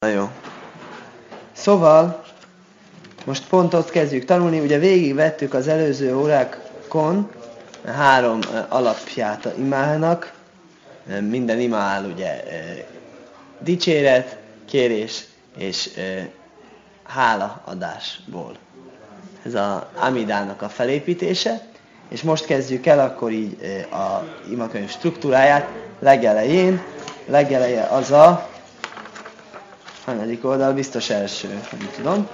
Na jó. Szóval, most pont ott kezdjük tanulni, ugye végigvettük az előző órákon 3 alapját a imának. Minden ima áll ugye dicséret, kérés és hálaadásból. Ez az Amidának a felépítése, és most kezdjük el akkor így a imakönyv struktúráját. Legeleje az a hanyadik oldal, biztos első, nem tudom.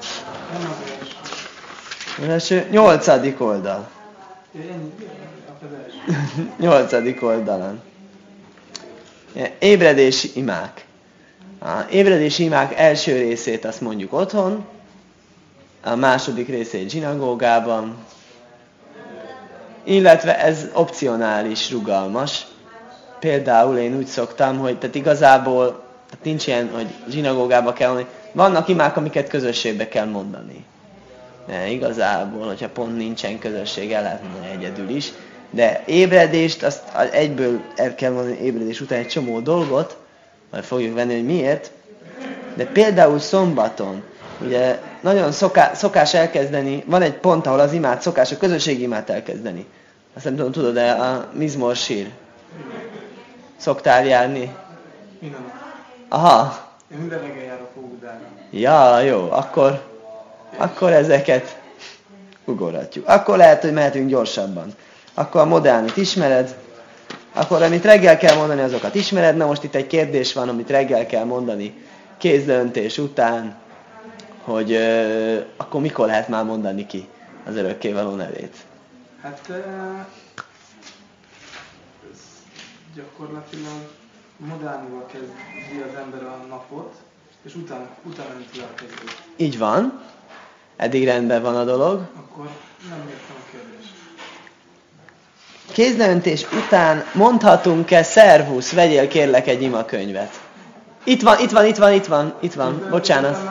Első, 8. oldal. 8. oldalon. Ébredési imák. A ébredési imák első részét azt mondjuk otthon, a második részét zsinagógában, illetve ez opcionális, rugalmas. Például én úgy szoktam, hogy tehát igazából tehát nincs ilyen, hogy zsinagógába kell mondani. Vannak imák, amiket közösségbe kell mondani. De igazából, hogyha pont nincsen közösség, el lehet mondani egyedül is. De ébredést, azt egyből el kell mondani ébredés után egy csomó dolgot, majd fogjuk venni, hogy miért. De például szombaton, ugye nagyon szokás elkezdeni, van egy pont, ahol az imát szokás, a közösségi imát elkezdeni. Azt nem tudom, tudod, de a Mizmor sír. Szoktál járni? Minden. Aha. Én minden reggel járok Óbudára. Ja, jó, akkor ezeket ugorhatjuk. Akkor lehet, hogy mehetünk gyorsabban. Akkor a modernit ismered, akkor amit reggel kell mondani, azokat ismered. Na most itt egy kérdés van, amit reggel kell mondani kézleöntés után, hogy akkor mikor lehet már mondani ki az örökkévaló nevét? Hát gyakorlatilag modernul kezdi az ember a napot, és utána önti a kezdőt. Így van. Eddig rendben van a dolog. Akkor nem értem a kérdést. Kézleöntés után mondhatunk-e szervusz, vegyél kérlek egy imakönyvet? Itt van. Bocsánat.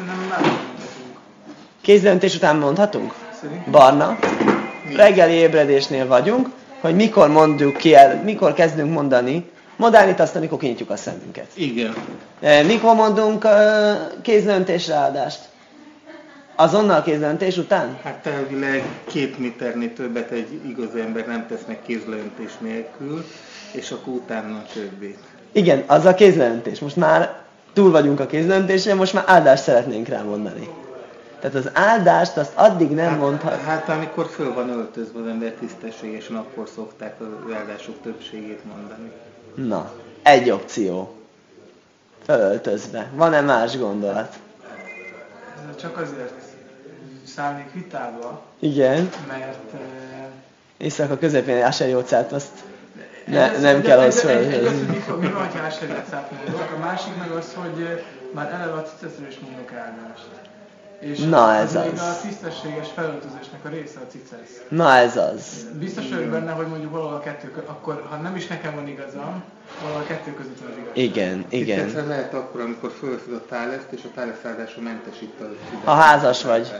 Kézleöntés után mondhatunk? Barna. Reggeli ébredésnél vagyunk, hogy mikor mondjuk ki el, mikor kezdünk mondani. Modernit azt, amikor kinyitjuk a szemünket. Igen. Mikor mondunk kézleöntésre áldást? Azonnal kézleöntés után? Hát elvileg 2 méternél többet egy igazi ember nem tesznek kézleöntés nélkül, és akkor utána többét. Igen, az a kézleöntés. Most már túl vagyunk a kézleöntésen, most már áldást szeretnénk rá mondani. Tehát az áldást azt addig nem mondhat. Hát amikor föl van öltözve az ember tisztességesen, akkor szokták az áldások többségét mondani. Na, egy opció. Fölöltözve. Van-e más gondolat? Csak azért szállnék vitába, Igen. mert Éjszaka közepén Aseri óceánt, azt nem kell az fölöltözni. Mi van, ha Aseri óceánt mondok? A másik meg az, hogy már eleve a ciceszről is mondok áldást. És na ez az. Még az. a tisztességes felöltözésnek a része a cicesz. Na ez az. Biztos vagyok benne, hogy mondjuk valahol a kettő között, akkor ha nem is nekem van igazam, valahol a kettő között van az igazság. Igen. Ciceszre lehet akkor, amikor fölfűz a táleszt, és a tálesz áldása mentesít a fizetést. Ha házas vagy.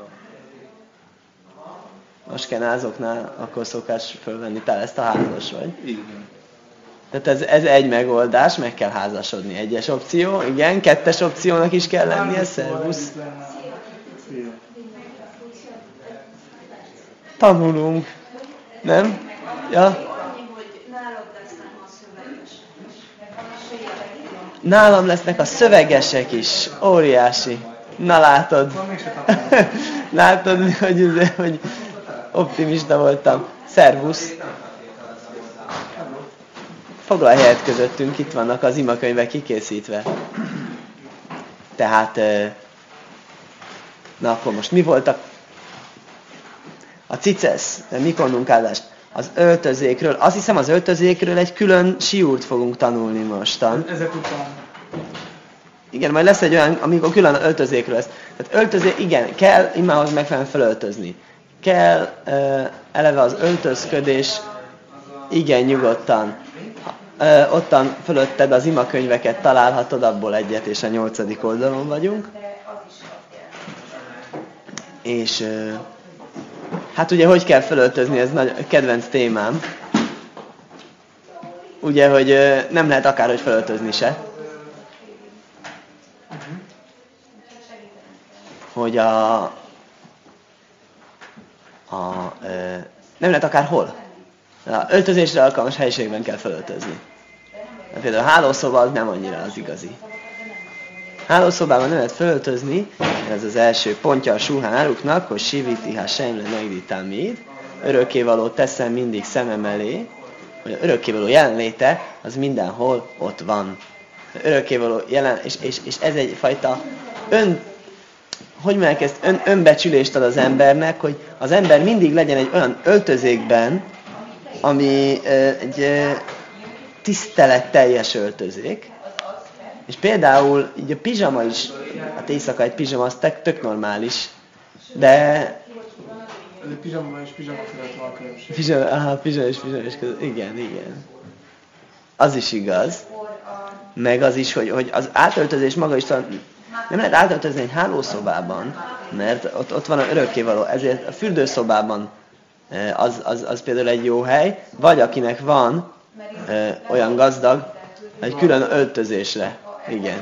Most kenázoknál, akkor szokás fölvenni ezt a házas vagy. Igen. Tehát ez egy megoldás, meg kell házasodni. Egyes opció, igen. 2. opciónak is kell lennie, szervusz. Tanulunk. Nem? Ja? Nálam lesznek a szövegesek is. Óriási. Na látod. Látod, hogy optimista voltam. Szervusz. Foglalj helyet közöttünk, itt vannak az imakönyvek kikészítve. Tehát, na akkor most mi volt a cicesz, mikor mondunk áldást? Az öltözékről, azt hiszem az öltözékről egy külön siúrt fogunk tanulni mostan. Ezek után. Igen, majd lesz egy olyan, amikor külön öltözékről lesz. Tehát öltözék, igen, kell imához megfelelően felöltözni. Kell eleve az öltözködés, igen, nyugodtan. Ottan fölötted az imakönyveket találhatod, abból egyet, és a 8. oldalon vagyunk. És hát ugye, hogy kell fölöltözni, ez nagy kedvenc témám. Ugye, hogy nem lehet akárhogy fölöltözni se. hogy nem lehet akárhol. Öltözésre alkalmas helyiségben kell felöltözni. Például a hálószoba az nem annyira az igazi. Hálószobában nem lehet felöltözni, ez az első pontja a Sulhán Áruknak, hogy Siviti Hashem le Negditámid, örökkévaló teszem mindig szemem elé, hogy az örökkévaló jelenléte az mindenhol ott van. Örökkévaló jelen, és ez egyfajta önbecsülést ad az embernek, hogy az ember mindig legyen egy olyan öltözékben, ami egy tiszteletteljes öltözék. És például így a pizsama is, hát éjszaka egy pizsama az tök normális, de... Pizsama és pizsama között van különbség. Pizsama és között, igen. Az is igaz. Meg az is, hogy az átöltözés maga is nem lehet átöltözni egy hálószobában, mert ott van a örökkévaló, ezért a fürdőszobában az például egy jó hely, vagy akinek van olyan gazdag, egy külön öltözésre. Igen.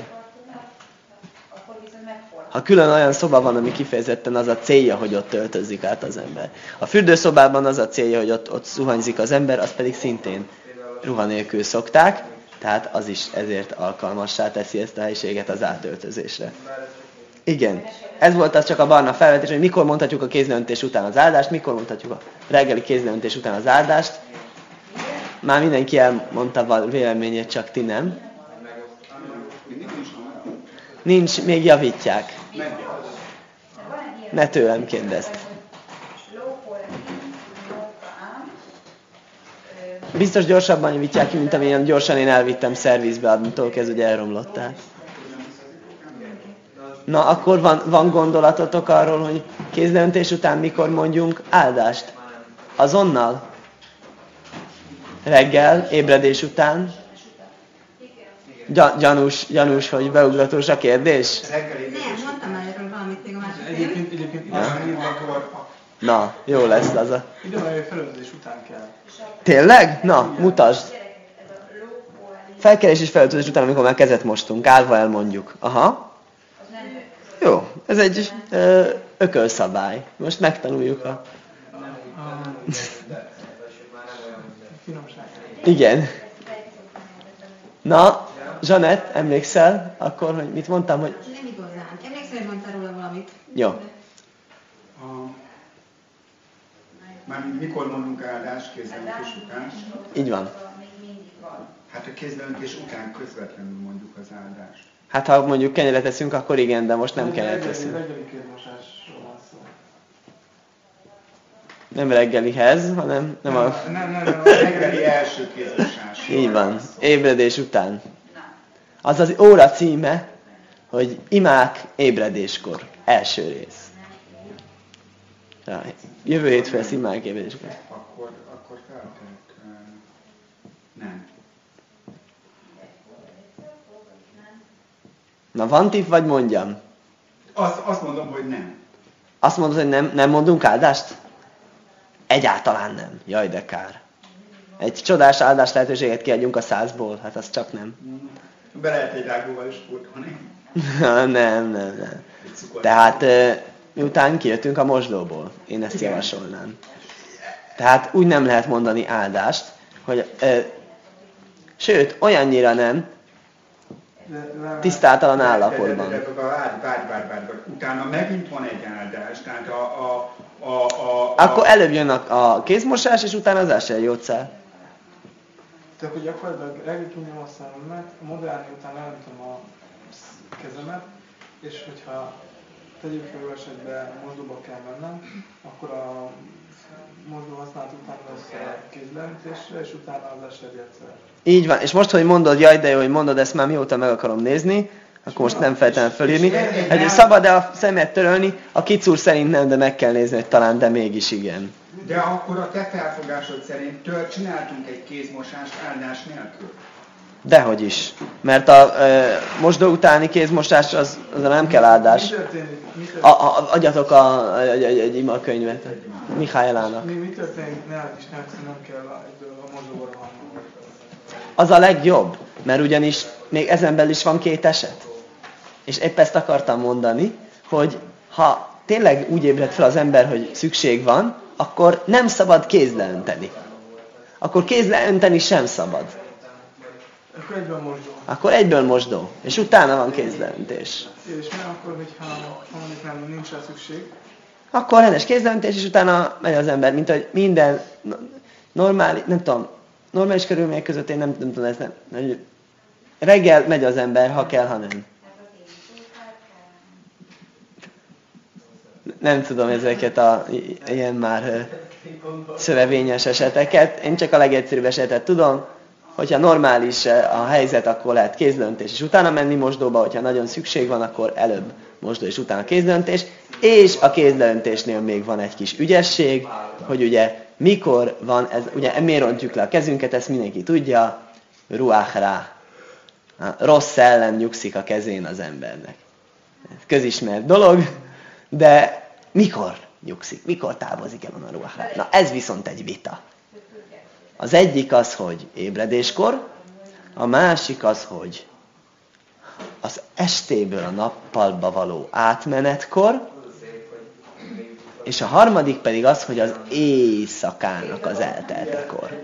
Ha külön olyan szoba van, ami kifejezetten az a célja, hogy ott öltözik át az ember. A fürdőszobában az a célja, hogy ott zuhanyzik az ember, azt pedig szintén ruha nélkül szokták, tehát az is ezért alkalmassá teszi ezt a helyiséget az átöltözésre. Igen. Ez volt az csak a barna felvetés, hogy mikor mondhatjuk a kézleöntés után az áldást, mikor mondhatjuk a reggeli kézleöntés után az áldást. Már mindenki elmondta a véleményét, csak ti nem. Nincs, még javítják. Ne tőlem kérdezt. Biztos gyorsabban javítják ki, mint amilyen gyorsan én elvittem szervizbe, amitől kezdve, hogy elromlott át. Na, akkor van gondolatotok arról, hogy kézleöntés után mikor mondjunk áldást? Azonnal? Reggel, ébredés után? Gyanús, hogy beugratós a kérdés? Nem, mondtam már erről valamit még a másik. Egyébként Na, jó lesz az a... Ide van, hogy felöltözés után kell. Tényleg? Na, mutasd! Felkelés és felöltözés után, amikor már kezet mostunk, állva elmondjuk. Aha. Jó, ez egy ökölszabály. Most megtanuljuk a... Igen. Na, Zsanett, emlékszel akkor, hogy mit mondtam, hogy... Nem igazán. Emlékszel, hogy mondtál róla valamit? Jó. Mármint mikor mondunk áldást kézleöntés után? Így van. Hát a kézleöntés után közvetlenül mondjuk az áldást. Hát ha mondjuk kenyeret eszünk, akkor igen, de most nem kenyeret eszünk. Reggeli kézmosásról van szó. Nem reggelihez, hanem nem a... Nem, a reggeli első kézmosás. Így van. Ébredés után. Az az óra címe, hogy imák ébredéskor. Első rész. Jövő hétfőn lesz imák ébredéskor. Akkor feltett... Nem. Na, van tipp, vagy mondjam? Azt mondom, hogy nem. Azt mondod, hogy nem mondunk áldást? Egyáltalán nem. Jaj, de kár. Egy csodás áldás lehetőséget kiadjunk a 100-ból, hát az csak nem. Be lehet egy rágóval is spórolni. Nem. Tehát miután kijöttünk a mosdóból, én ezt javasolnám. Tehát úgy nem lehet mondani áldást, hogy sőt, olyannyira nem, tisztátalan állapotban. Várj. Utána megint van egy áldás, tehát Akkor előbb jön a kézmosás, és utána az eserjótszer. Tehát, hogy gyakorlatilag reggel tudnám a szememet, a modellálni után elöntöm a kezemet, és hogyha tegyük fel esetben mosdóba kell mennem, akkor a mosdó használat után lesz a kézleöntésre, és utána az eserjegyszer. Így van, és most, hogy mondod, jaj, de jó, hogy mondod, ezt már mióta meg akarom nézni, akkor most nem feltétlenül fölírni. Hogy szabad-e a szemet törölni? A kicúr szerint nem, de meg kell nézni, hogy talán, de mégis igen. De akkor a te felfogásod szerint csináltunk egy kézmosást áldás nélkül? Dehogy is. Mert a mosdó utáni kézmosás, az nem kell áldás. Mi történik? Adjatok egy imakönyvet Mihálylának. Mi történik? Ne kell egyből a mosdóra van. Az a legjobb, mert ugyanis még ezen belül is van 2 eset. És épp ezt akartam mondani, hogy ha tényleg úgy ébred fel az ember, hogy szükség van, akkor nem szabad kézleönteni. Akkor kézleönteni sem szabad. Akkor egyből mosdó. Akkor egyből mosdó. És utána van kézleöntés. És mi akkor, hogyha mondjuk nem nincs rá szükség? Akkor rendes kézleöntés, és utána megy az ember, mint hogy minden normális körülmények között én nem tudom ezt nem. Reggel megy az ember, ha kell, ha nem. Nem tudom ezeket a ilyen már szövevényes eseteket. Én csak a legegyszerűbb esetet tudom, hogyha normális a helyzet, akkor lehet kézlöntés, és utána menni mosdóba, hogyha nagyon szükség van, akkor előbb mosdó, és utána kézlöntés. És a kézlöntésnél még van egy kis ügyesség, hogy ugye mikor van ez, ugye miért rontjuk le a kezünket, ezt mindenki tudja, ruach rá. Rossz szellem nyugszik a kezén az embernek. Ez közismert dolog, de mikor nyugszik, mikor távozik el a ruach rá? Na ez viszont egy vita. Az egyik az, hogy ébredéskor, a másik az, hogy az estéből a nappalba való átmenetkor, és a harmadik pedig az, hogy az éjszakának az elteltekor.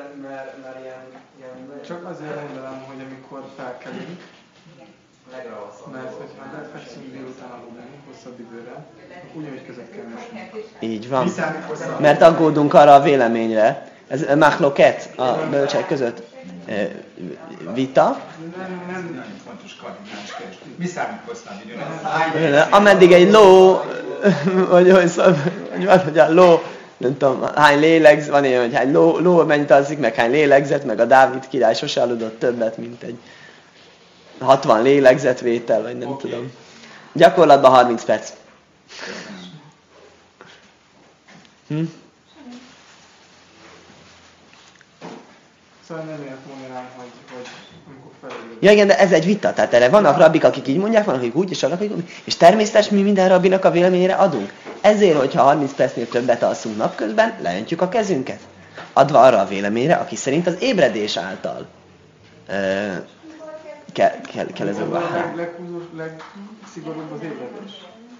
Csak azért mondanám, hogy amikor felkelünk, mert hogyha befekszünk délután aludni hosszabb időre, akkor ugyanúgy között kell mosni. Így van. Mert aggódunk arra a véleményre. Ez machloket a bölcsek között vita. Nem fontos kardinális kérdés. Mi számít hosszabb időre? Ameddig egy ló, hogy van, hogy a ló, nem tudom, hány lélegzet, van ilyen, hogy hány ló mennyit alszik, meg hány lélegzet, meg a Dávid király sose aludott többet, mint egy 60 lélegzetvétel, vagy nem tudom. Gyakorlatban 30 perc. Szóval nem lehet mondanám, hogy amikor felülünk. Ja igen, de ez egy vita. Tehát erre vannak rabbik, akik így mondják, vannak, akik úgy, és vannak, akik úgy. És természetesen mi minden rabbinak a véleményére adunk. Ezért, hogyha 30 percnél többet alszunk napközben, leöntjük a kezünket. Adva arra a véleményre, aki szerint az ébredés által kell ez a legszigorúbb az ébredés.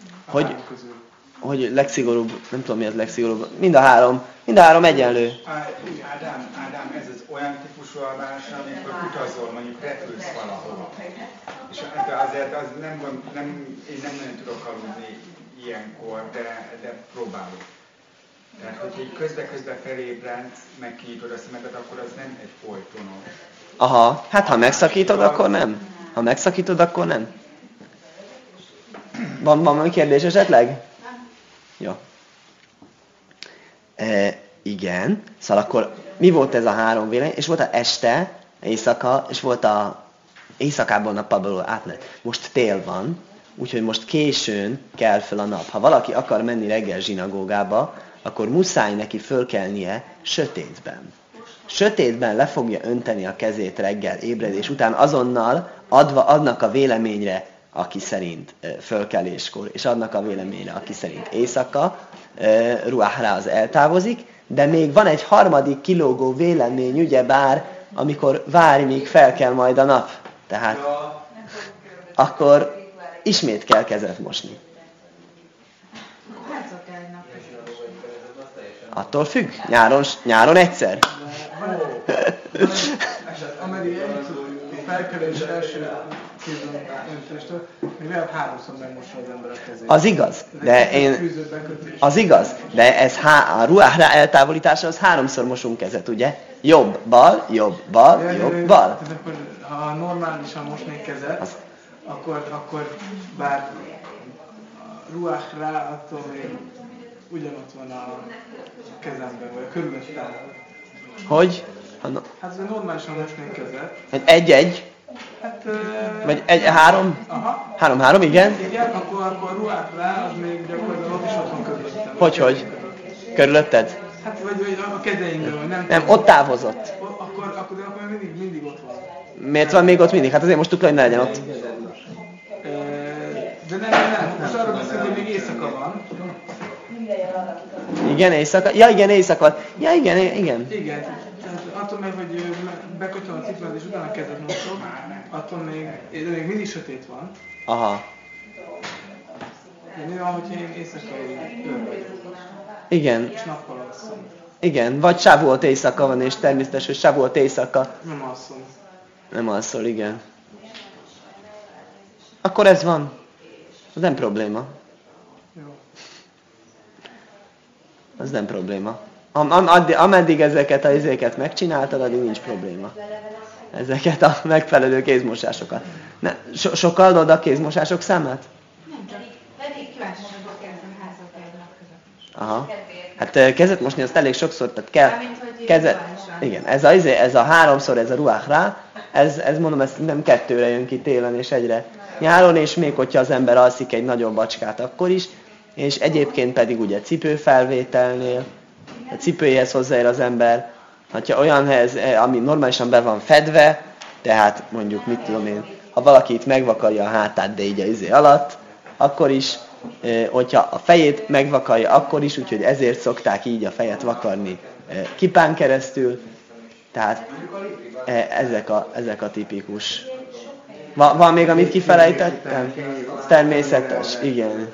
Hogy legszigorúbb, nem tudom mi az legszigorúbb, mind a három egyenlő. Ádám, ez az olyan típusú alvás, amikor utazol, mondjuk repülsz valahova. És azért az én nem nagyon tudok aludni ilyenkor, de próbálok. Tehát, hogyha így közbe felébredsz, meg kinyitod a szemedet, akkor az nem egy folytonos. Aha, hát ha megszakítod, akkor nem. Ha megszakítod, akkor nem. Van valami kérdés esetleg? Jó. Igen. Szóval akkor mi volt ez a három vélemény? És volt a este, éjszaka, és volt a éjszakából nappalból átmenet. Most tél van, úgyhogy most későn kell fel a nap. Ha valaki akar menni reggel zsinagógába, akkor muszáj neki fölkelnie sötétben. Sötétben le fogja önteni a kezét reggel ébredés után, azonnal adva annak a véleményre, aki szerint fölkeléskor, és annak a véleményre, aki szerint éjszaka, ruach rá az eltávozik, de még van egy harmadik kilógó vélemény, ugyebár, amikor várj, míg felkel majd a nap. Tehát akkor ismét kell kezet mosni. Attól függ, nyáron egyszer. Ameddig felkelés első kézlöntéstől, még legalább 3-szor megmossa az ember a kezét. Az igaz, de ez a ruach rá eltávolítása, az 3-szor mosunk kezet, ugye? Jobb, bal, jobb, bal, jobb, bal. Ha normálisan mosnék kezet, akkor bár a ruach rá, attól még ugyanott van a kezemben, vagy a körülöttem. Hogy? Hát, ha normálisan mosnék kezet. Egy-egy? Hát... Vagy három? Aha. 3-3, igen? Igen, akkor ruach rá, az még gyakorlatilag ott is ott van körülöttem. Hogy? Körülötted? Hát, vagy a kezeimben, vagy nem. Nem, ott távozott. Akkor mindig ott van. Miért van még ott mindig? Hát azért most tudjuk, hogy ne legyen ott. De nem. Most arra beszélünk, hogy még éjszaka van. Igen, éjszaka. Ja, igen, éjszaka. Ja, igen. Igen. Tehát attól meg, hogy bekötöm a cipőt és utána kezet mosom, attól még mindig sötét van. Aha. Mi van, hogyha én éjszakai őr vagyok, Igen. és nappal alszom? Igen. Vagy Sávuot éjszaka van, és természetes, hogy Sávuot éjszaka Nem alszom. nem alszol, igen. Akkor ez van. Az nem probléma. Jó. Az nem probléma. Ameddig ezeket a izéket megcsináltad, addig nincs probléma. Ezeket a megfelelő kézmosásokat. Sokkal adod a kézmosások számát? Nem csak. Pedig kíváncsiságból kérdezem házak a között. Aha. Hát kezet mosni azt elég sokszor, tehát kell Mármint, hogy kezet. rituálisan. Igen, ez a háromszor, ez a ruach rá, ez mondom, ez nem 2-re jön ki télen és 1-re nyáron, és még hogyha az ember alszik egy nagyobb bacskát akkor is, és egyébként pedig ugye cipőfelvételnél, a cipőjéhez hozzáér az ember, hogyha olyan helyez, ami normálisan be van fedve, tehát mondjuk, mit tudom én, ha valaki itt megvakarja a hátát, de így a izé alatt, akkor is, hogyha a fejét megvakarja, akkor is, úgyhogy ezért szokták így a fejet vakarni kipán keresztül, tehát ezek a tipikus. Van még, amit kifelejtettem? Természetes, igen.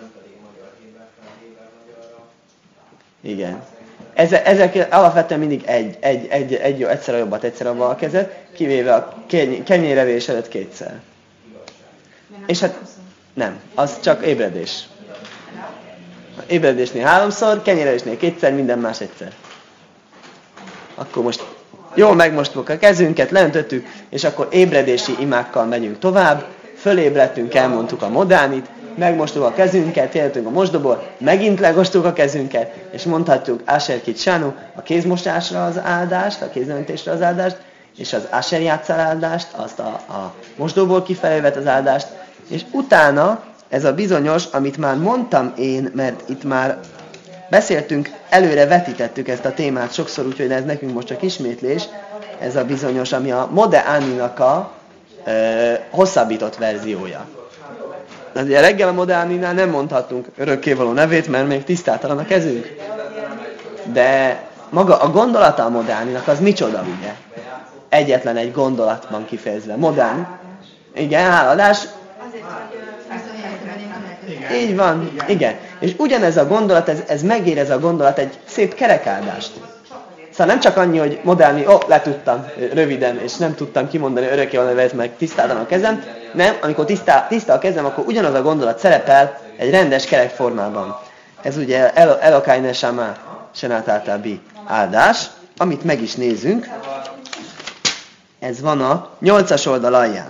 Igen. Ezek alapvetően mindig egyszer a jobbat, egyszer a bal kezet, kivéve a kenyérevés előtt 2-szer. És hát nem, az csak ébredés. Ébredésnél 3-szor, kenyérevésnél 2-szer, minden más egyszer. Akkor most jól megmostuk a kezünket, leöntöttük, és akkor ébredési imákkal megyünk tovább. Fölébredtünk, elmondtuk a modánit, megmostuk a kezünket, éltünk a mosdóból, megint legostuk a kezünket, és mondhatjuk Asher Kitsánu, a kézmosásra az áldást, a kézöntésre az áldást, és az Asher játszál áldást, azt a mosdóból kifelé vett az áldást, és utána ez a bizonyos, amit már mondtam én, mert itt már beszéltünk, előre vetítettük ezt a témát sokszor, úgyhogy ez nekünk most csak ismétlés, ez a bizonyos, ami a Modeáninak a hosszabbított verziója. Ugye reggel a Modeáninál nem mondhatunk örökkévaló nevét, mert még tisztátalan a kezünk. De maga a gondolata a Modeáninak az micsoda, ugye? Egyetlen egy gondolatban kifejezve. Modeáni. Igen, háladás. Azért, hogy felszólítani. Így van, igen. És ugyanez a gondolat, ez megér ez a gondolat egy szép kerekáldást. Szóval nem csak annyi, hogy modellni, letudtam röviden, és nem tudtam kimondani örökkévaló nevet, meg tisztáltan a kezem. Nem, amikor tiszta a kezem, akkor ugyanaz a gondolat szerepel egy rendes kerek formában. Ez ugye Elokai Neshama Senátáltál Bi áldás, amit meg is nézünk. Ez van a 8-as oldal alján.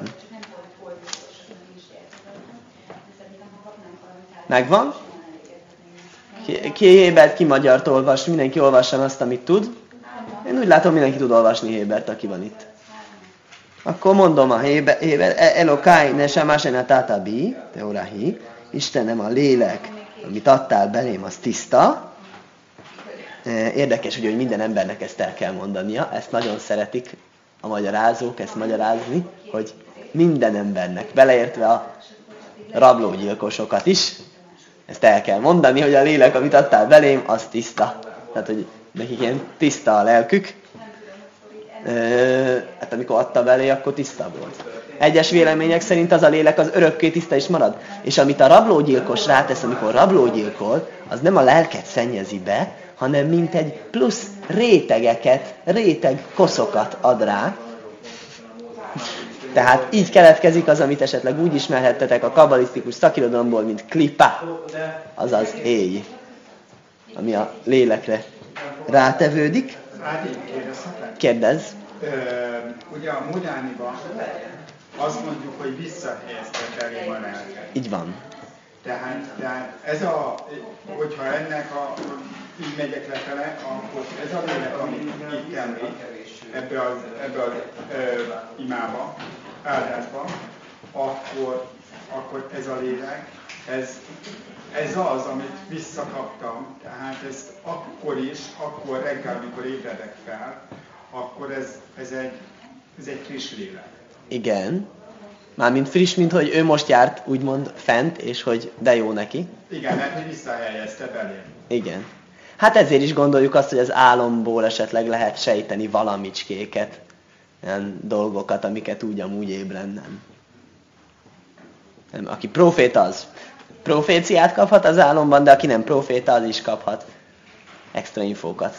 Megvan? Ki Hébert, ki magyart olvas, mindenki olvasson azt, amit tud. Én úgy látom, mindenki tud olvasni Hébert, aki van itt. Akkor mondom a Héber, Elokai Neshama Senátáltál Bi, Teorahi, Istenem, a lélek, amit adtál belém, az tiszta. Érdekes, ugye, hogy minden embernek ezt el kell mondania, ezt nagyon szeretik a magyarázók, ezt magyarázni, hogy minden embernek, beleértve a rablógyilkosokat is, ezt el kell mondani, hogy a lélek, amit adtál belém, az tiszta. Tehát, hogy nekik ilyen tiszta a lelkük. Hát amikor adta belé, akkor tiszta volt. Egyes vélemények szerint az a lélek az örökké tiszta is marad. És amit a rablógyilkos rátesz, amikor rablógyilkol, az nem a lelket szennyezi be, hanem mint egy plusz réteg koszokat ad rá. Tehát így keletkezik az, amit esetleg úgy ismerhettetek a kabbalisztikus szakirodalomból, mint klipa, azaz éj, ami a lélekre rátevődik. Kérdezz. Ugye a Modániban azt mondjuk, hogy visszahelyezte belém a lelket. Így van. Tehát hogyha így megyek lefele, akkor ez a lélek, amit itt említ, ebbe az imába, áldásba, akkor ez a lélek, ez az, amit visszakaptam. Tehát ez akkor reggel, amikor ébredek fel, akkor ez egy friss lélek. Igen. Mármint friss, mint hogy ő most járt úgymond fent, és hogy de jó neki. Igen, mert visszahelyezte belém. Igen. Hát ezért is gondoljuk azt, hogy az álomból esetleg lehet sejteni valamicskéket, olyan dolgokat, amiket úgy amúgy ébren nem. Nem, aki proféta, az proféciát kaphat az álomban, de aki nem proféta, az is kaphat extra infókat.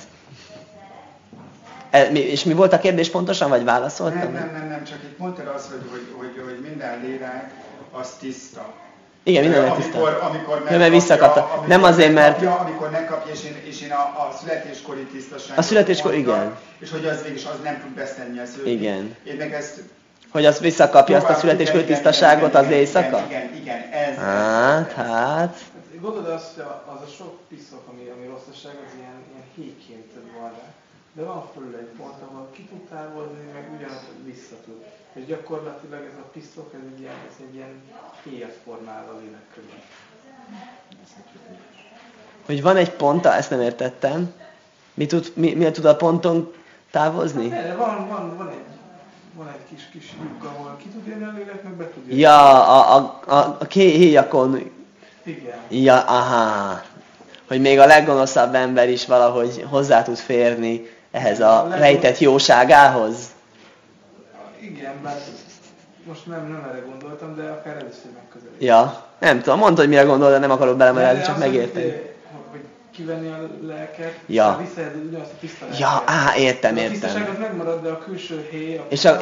És mi volt a kérdés pontosan, vagy válaszoltam? Nem, csak itt mondtad azt, hogy minden lélek az tiszta. Igen, minden tiszta. Amikor mert visszakapta. Nem azért, mert... Amikor megkapja, és én a születéskori tisztaságot... A születéskor, igen. És hogy az végig az nem tud beszélni a szülőt. Igen. Én meg ezt... Hogy azt visszakapja, azt a születéskori tisztaságot az éjszaka? Igen, ez. Hát. Gondolod azt, hogy az a sok piszok, ami rosszaság, az ilyen héjként van rá. De van fölül egy pont, ahol ki tud távolni, meg ugyanaz vissza tud. És gyakorlatilag ez a piszok, ez egy ilyen héjat formál a lélek körül. Hogy van egy pont, ezt nem értettem. Mi tud a ponton távozni? Van egy kis lyuk, ahol ki tud jönni a lélek, meg be tud jönni. Ja, a héjakon. Igen. Ja, aha. Hogy még a leggonoszabb ember is valahogy hozzá tud férni ehhez a rejtett jóságához. Igen, bár most nem erre gondoltam, de akár ez is egy megközelítés. Ja, nem tudom, mondd, hogy mire gondol, de nem akarok belemelezni, csak megérteni. Hogy kivenni a lelket, ja. Visszajelzni ugyanazt a tiszta lelket. Ja, értem. A tisztaság az megmarad, de a külső héj...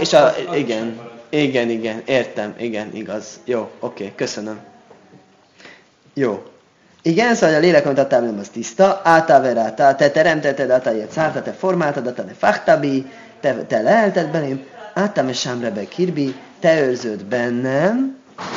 Igen, értem, igen, igaz. Jó, oké, köszönöm. Jó. Igen, szóval a lélek, amit adtál velem, az tiszta. Átáveráltál, te teremtetted, átájét szárta, te formáltad, te fachtabi, te leelted belém, átám és sámrebe kirbi, te őrzöd bennem.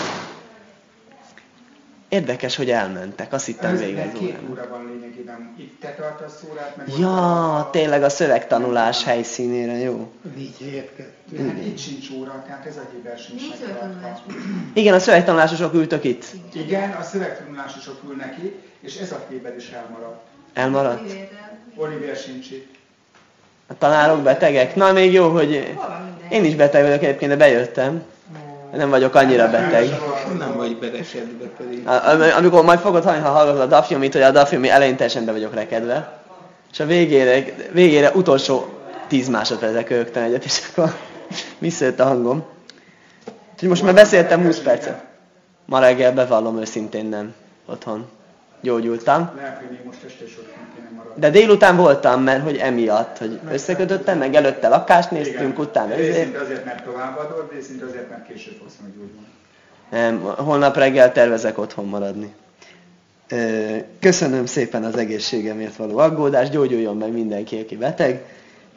Érdekes, hogy elmentek, azt hittem végig az Két óra van lényegében. Itt te tartasz órát, meg ja, tényleg a szövegtanulás helyszínére, jó. 4-7-2. Hát itt sincs óra, tehát ez a héber sincs megtartva. Igen, a szövegtanulásosok ültök itt. Igen, a szövegtanulásosok ülnek itt, és ez a héber is elmaradt. Elmaradt? Oliver sincs itt. A tanárok betegek? Na, még jó, hogy én is beteg vagyok egyébként, de bejöttem. Nem vagyok annyira beteg. Nem vagy beresedve pedig. Amikor majd fogod hallani, ha hallgatod a dafjomit, hogy a dafjomi elején teljesen be vagyok rekedve. És a végére utolsó 10 másodpercre köhögtem egyet, és akkor visszajött a hangom. Úgyhogy most már beszéltem 20 percet. Ma reggel bevallom őszintén nem. Otthon gyógyultam. Lehet, hogy még most este is ott kéne maradni. De délután voltam, mert hogy emiatt, hogy összekötöttem, meg előtte lakást néztünk, utána részint azért, mert továbbadod, részint azért, mert később fogsz meggyógyulni. Nem, holnap reggel tervezek otthon maradni. Köszönöm szépen az egészségemért való aggódást, gyógyuljon meg mindenki, aki beteg.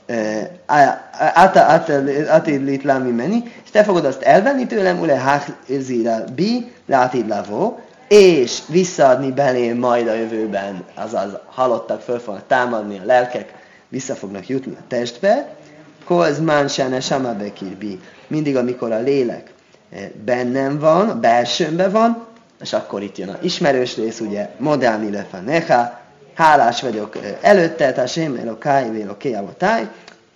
Átidlit lámi menni, és te fogod azt elvenni tőlem, ule házira bi, látidlavó, és visszaadni belém majd a jövőben, azaz halottak föl fognak támadni, a lelkek vissza fognak jutni a testbe, koz mánsene samabekirbi, mindig amikor a lélek bennem van, a belsőmben van, és akkor itt jön a ismerős rész, ugye, modámi lefaneha, hálás vagyok előtte, Hashem Elokai Véloké Avotai,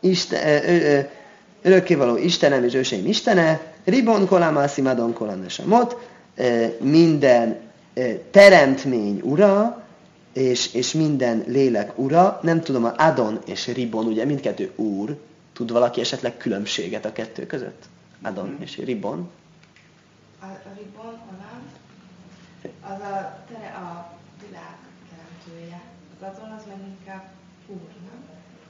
örökkévaló Istenem és őseim Istene, Ribon Kolámászi Madon Kolanesamot, minden teremtmény ura, és minden lélek ura, nem tudom, a Adon és Ribon, ugye mindkettő úr, tud valaki esetleg különbséget a kettő között? Adon és Ribon. A Ribon, az a világ teremtője. Az Adon az meg inkább úr, nem?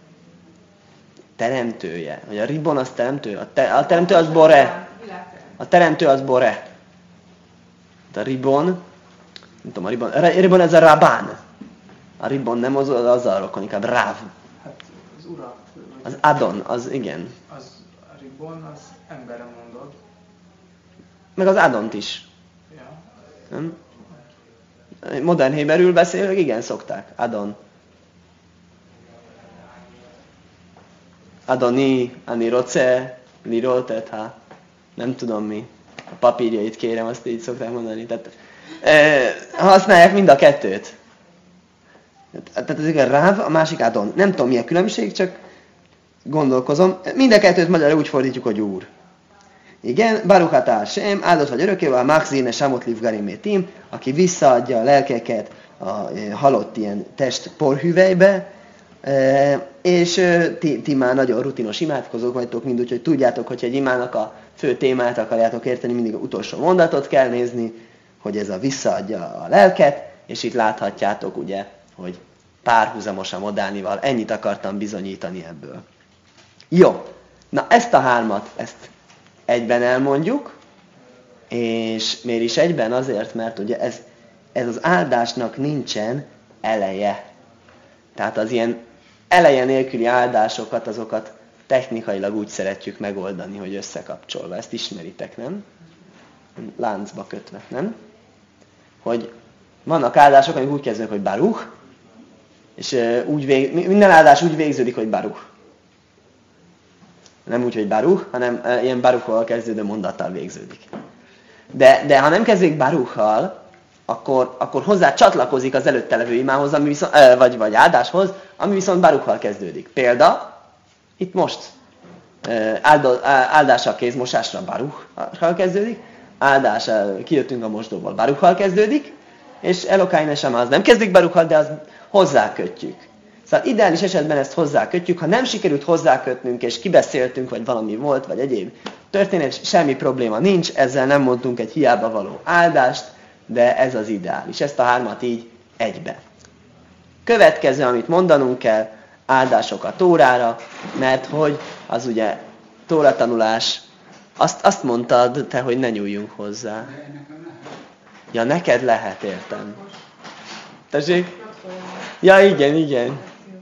Teremtője. Hogy a Ribon az teremtő? A teremtő az Bore. A teremtő az Bore. A Ribon, nem tudom, a Ribon ez a Rabán. A Ribon nem azzal rokon, inkább Ráv. Hát az ura. Az Adon, az igen. Az a Ribon, az emberre mondod. Meg az Adont is. Ja. Nem? Modern héberül beszélők, igen, szokták. Adon. Adoni, ani roce, lirotet, ha. Nem tudom mi. A papírjait kérem, azt így szokták mondani. Tehát, használják mind a kettőt. Tehát ez a Ráv, a másik Adon. Nem tudom, milyen különbség, csak gondolkozom. Mind a kettőt magyarul úgy fordítjuk, hogy úr. Igen, Baruch atah Hashem, áldott vagy örökkévaló, a Machzine Samot Livgarim Metim, aki visszaadja a lelkeket a halott ilyen test porhüvelybe, És ti már nagyon rutinos imádkozók vagytok, mind úgy, hogy tudjátok, hogy egy imának a fő témát akarjátok érteni, mindig az utolsó mondatot kell nézni, hogy ez visszaadja a lelket, és itt láthatjátok ugye, hogy párhuzamos a modánival. Ennyit akartam bizonyítani ebből. Jó, na ezt a hármat, ezt egyben elmondjuk, és miért is egyben? Azért, mert ugye ez az áldásnak nincsen eleje. Tehát az ilyen eleje nélküli áldásokat, azokat technikailag úgy szeretjük megoldani, hogy összekapcsolva. Ezt ismeritek, nem? Láncba kötve, nem? Hogy vannak áldások, amik úgy kezdődnek, hogy baruch, és minden áldás úgy végződik, hogy baruch. Nem úgy, hogy baruch, hanem ilyen baruchval kezdődő mondattal végződik. De ha nem kezdődik baruchal, akkor hozzá csatlakozik az előtte levő imához, ami viszont, vagy áldáshoz, ami viszont baruchal kezdődik. Példa, itt most áldással kézmosásra baruchal kezdődik, áldás, kijöttünk a mosdóból, baruchal kezdődik, és Elokai Neshama az nem kezdődik baruchal, de az hozzákötjük. Szóval ideális esetben ezt hozzákötjük, ha nem sikerült hozzákötnünk, és kibeszéltünk, vagy valami volt, vagy egyéb történet, semmi probléma nincs, ezzel nem mondtunk egy hiába való áldást, de ez az ideális. Ezt a hármat így egybe. Következő, amit mondanunk kell, áldások a Tórára, mert hogy az ugye tóratanulás, azt mondtad te, hogy ne nyúljunk hozzá. Ja, neked lehet, értem. Tessék? Ja, igen.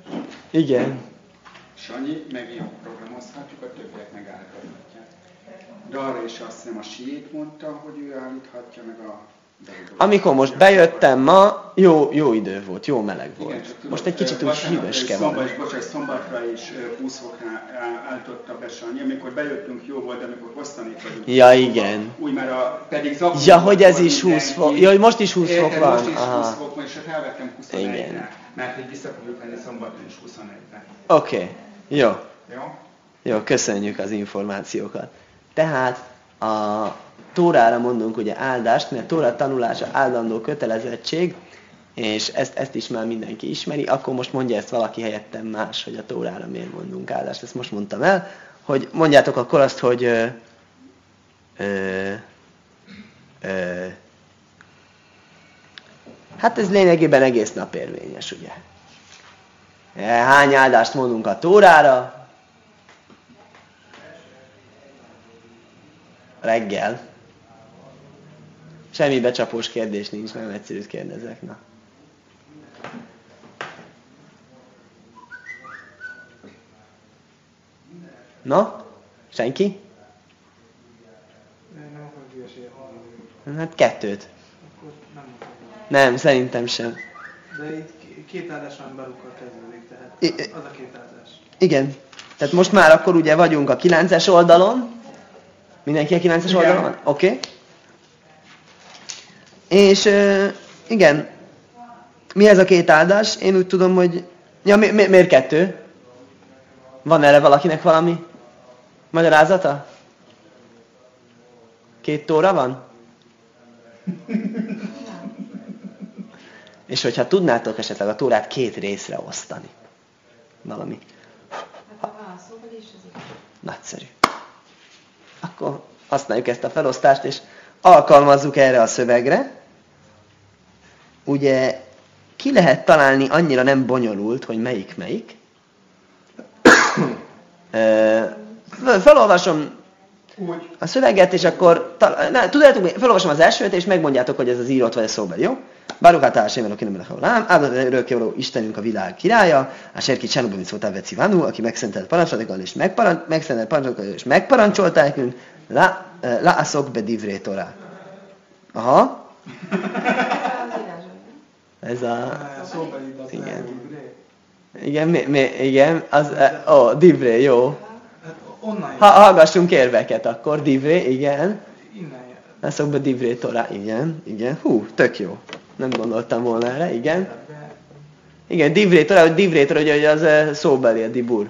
Sanyi, meg jó programozhatjuk, a többiek megállíthatják. De arra is azt hiszem a siét mondta, hogy ő állíthatja meg a... Amikor most bejöttem ma, jó idő volt, jó meleg volt. Igen, most egy kicsit úgy hűvöske van. Szombatra is 20 fokra állította be Sanyi, amikor bejöttünk jó volt, de amikor hoztam itt vagyunk. Ja, igen. Úgy már pedig zakon. Ja, hogy ez is 20 fok. Ja, hogy most is 20 fok van. Most is 20 fok van, és elvettem 21-re. Mert hogy vissza fogjuk venni szombaton is 21-re. Oké, jó. Jó, köszönjük az információkat. Tehát a Tórára mondunk ugye áldást, mert Tóra tanulása állandó kötelezettség, és ezt is már mindenki ismeri, akkor most mondja ezt valaki helyettem más, hogy a Tórára miért mondunk áldást. Ezt most mondtam el, hogy mondjátok akkor azt, hogy hát ez lényegében egész nap érvényes, ugye. Hány áldást mondunk a Tórára? Reggel. Semmi becsapós kérdés nincs, nagyon egyszerűt kérdezek. Na? Senki? Nem akarok hülyeséget mondani. Hát 2. Akkor nem mondhatom. Nem, szerintem sem. De itt 2 áldás van barukkal kezdődik, tehát az a 2 áldás. Igen. Tehát most már akkor ugye vagyunk a 9-es oldalon. Mindenki a 9-es oldalon van? Oké. És igen, mi ez a 2 áldás? Én úgy tudom, hogy... Ja, miért 2? Van erre valakinek valami magyarázata? 2 tóra van? És hogyha tudnátok esetleg a tórát 2 részre osztani. Valami. Hát a válaszolva is az igaz. Nagyszerű. Akkor használjuk ezt a felosztást, és alkalmazzuk erre a szövegre. Ugye ki lehet találni annyira nem bonyolult, hogy melyik. Felolvasom a szöveget, és akkor tudjátok, felolvasom az elsőt, és megmondjátok, hogy ez az írott vagy a szóbeli, jó? Baruch atah Hashem Elokeinu melech haolam, áldott örökkévaló Istenünk a világ királya, Asher kicsánú b'mitzvotav vetzivanu, aki megszentelt parancsolatokkal és megparancsolták nekünk, la'asok bedivrei Torah. Aha. Ez a... Szóbeli, az Igen, az... divré, jó. Hát onnan Hallgassunk érveket akkor, divré, igen. Innen jön. La'asok bedivrei Torah, igen. Hú, tök jó. Nem gondoltam volna erre, igen. Igen, divré Torah, hogy az szóbeli, a dibur.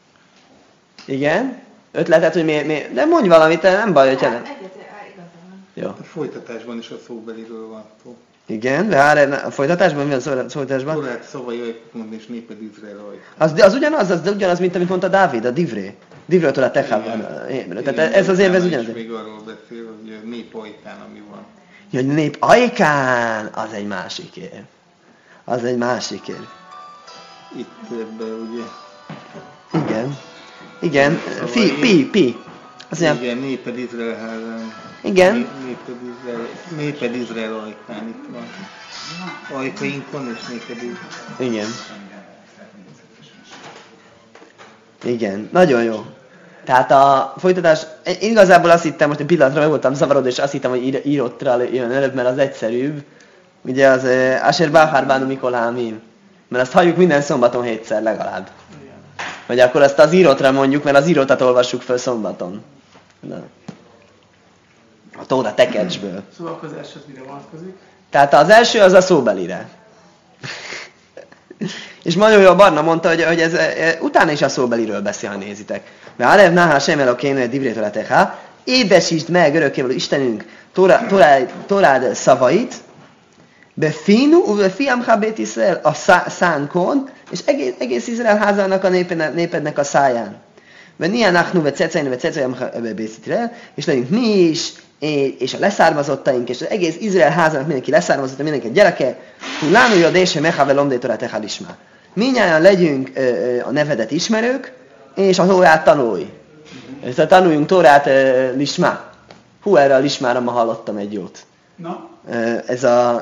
Igen. Ötletet, hogy miért... De mondj valamit, nem baj, hogyha nem. Igaza van. Jó. A folytatásban is a szóbeliről van szó. Igen, de a folytatásban, mi a folytatásban? Torát szavai ajkot mondani, és néped Izrael ajkot. Az ugyanaz, mint amit mondta Dávid, a divré. Divré Torát techában. Tehát ez az érv, ez ugyanaz. Még arról beszél, hogy a nép ajkán, ami van. Ja, hogy nép ajkán, az egy másik érv. Az egy másik érv. Itt ebben ugye... Igen. Pi. Az igen, néped Izrael házán. Igen. Néped Izrael ajkán itt van. Ajkainkon és néped Izrael. Igen, nagyon jó. Tehát a folytatás, én igazából azt hittem, most egy pillanatra meg voltam zavarodva, és azt hittem, hogy írottra jön előbb, mert az egyszerűbb. Ugye az Asher Bachar Bánu Mikolámim. Mert azt halljuk minden szombaton 7-szer legalább. Vagy akkor azt az írottra mondjuk, mert az írotat olvassuk föl szombaton. A Tóra tekercsből. Szóval akkor az első mire vonatkozik? Tehát az első az a szóbelire. És nagyon jó, a Barna mondta, hogy ez utána is a szóbeliről beszél, ha nézitek. Mert Alev Nahá Semel kéne divrételeteká, édesítsd meg örökkévaló Istenünk Torád szavait, befinu uve fiamcha bét Izrael a szánkon, és egész Izrael házának a népednek a száján. Mert nilyen achnu ve cecajnu ve cecajamcha bét Izrael, és legyünk mi is, és a leszármazottaink, és az egész Izrael házának mindenki leszármazott, mindenki gyereke, hulánu jodése mecha ve lomdé Torát echad ismá. Mindnyájan legyünk a nevedet ismerők, és a Tórát tanulj. És tanuljunk Tórát lismá. Hú, erre a lismára ma hallottam egy jót. Na? Ez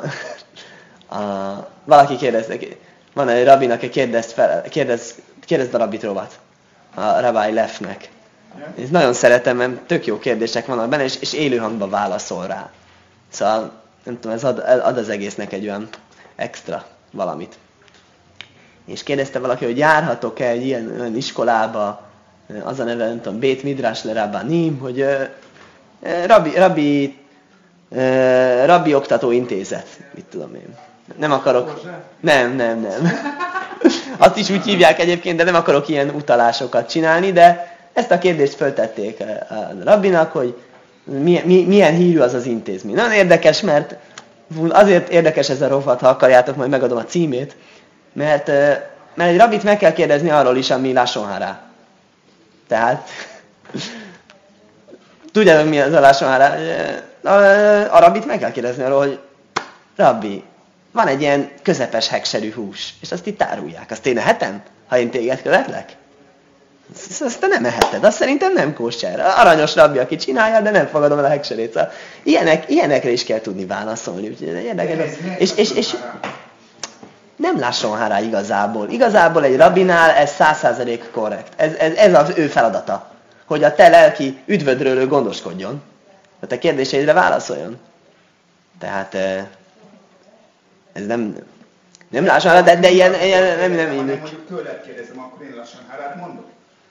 valaki kérdezte, van egy rabin, aki kérdezd a rabbit Rovat, a Rabbi Lefnek. Én nagyon szeretem, mert tök jó kérdések vannak benne, és élő hangban válaszol rá. Szóval, nem tudom, ez ad az egésznek egy olyan extra valamit. És kérdezte valaki, hogy járhatok-e egy ilyen iskolába, az a neve, nem tudom, Bét Midrash le Rabbanim, hogy rabbi oktató intézet, mit tudom én. Nem akarok... Nem. Azt is úgy hívják egyébként, de nem akarok ilyen utalásokat csinálni, de ezt a kérdést föltették a rabbinak, hogy milyen hírű az az intézmény. Nagyon érdekes, mert azért érdekes ez a rovat, ha akarjátok, majd megadom a címét, mert egy rabbit meg kell kérdezni arról is, ami lashon hara. Tehát, tudjátok mi az a lashon hara? A rabbit meg kell kérdezni arról, hogy rabbi, van egy ilyen közepes hegserű hús, és azt itt árulják. Azt én ehetem, ha én téged követlek? Azt te nem eheted, azt szerintem nem kóser. Aranyos rabbi, aki csinálja, de nem fogadom el a hegserét. Szóval ilyenekre is kell tudni válaszolni. És nem lásson hárá igazából. Igazából egy rabbinál ez 100% korrekt. Ez az ő feladata. Hogy a te lelki üdvödről gondoskodjon. A te kérdéseidre válaszoljon. Tehát ez nem lásson hárá, de ilyen nem így. Ha mondjuk tőled kérdezem, akkor én lassan hárát mondok?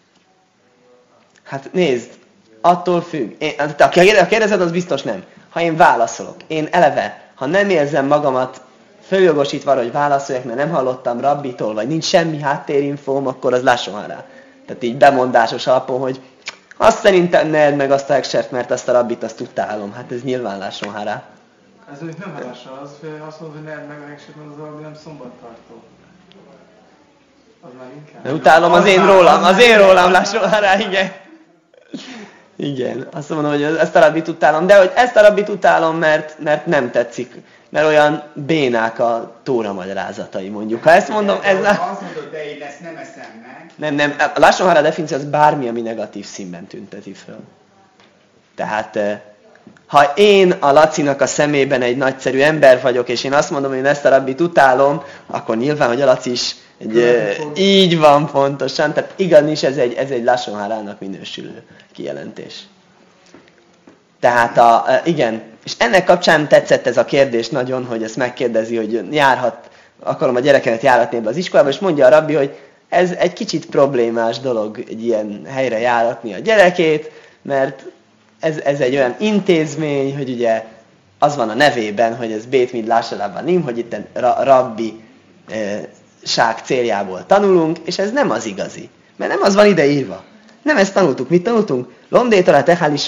Hát nézd, attól függ. Ha kérdezed, az biztos nem. Ha én válaszolok, én eleve, ha nem érzem magamat följogosítva, hogy válaszoljak, mert nem hallottam rabbitól, vagy nincs semmi háttérinfóm, akkor az lásson rá. Tehát így bemondásos alapon, hogy azt szerintem ne edd meg azt a hegsert, mert azt a rabbit azt utálom. Hát ez nyilván lásson rá. Ez úgy nem halása, azt mondod, hogy ne edd meg a hegsert, mert az rabbi nem szombattartó. Az már inkább. De utálom az én rólam lásson rá, igen. Igen, azt mondom, hogy ezt a rabbit utálom, de hogy ezt a rabbit utálom, mert nem tetszik, mert olyan bénák a Tóra magyarázatai, mondjuk. Ha ezt mondom, azt mondod, de én ezt nem eszem meg. Nem. A lásson hárá definíció az bármi, ami negatív színben tünteti föl. Tehát, ha én a Lacinak a szemében egy nagyszerű ember vagyok, és én azt mondom, hogy én ezt a rabbit utálom, akkor nyilván, hogy a Laci is így van pontosan, tehát igenis ez egy lásson hárának minősülő kijelentés. Tehát igen, és ennek kapcsán tetszett ez a kérdés nagyon, hogy ezt megkérdezi, hogy akarom a gyerekemet járatni ebbe az iskolába, és mondja a rabbi, hogy ez egy kicsit problémás dolog egy ilyen helyre járatni a gyerekét, mert ez egy olyan intézmény, hogy ugye az van a nevében, hogy ez Bét Midrash le Rabbanim, hogy itt rabbi ság céljából tanulunk, és ez nem az igazi. Mert nem az van ide írva. Nem ezt tanultuk. Mit tanultunk? Lomdé Torát echad lismá.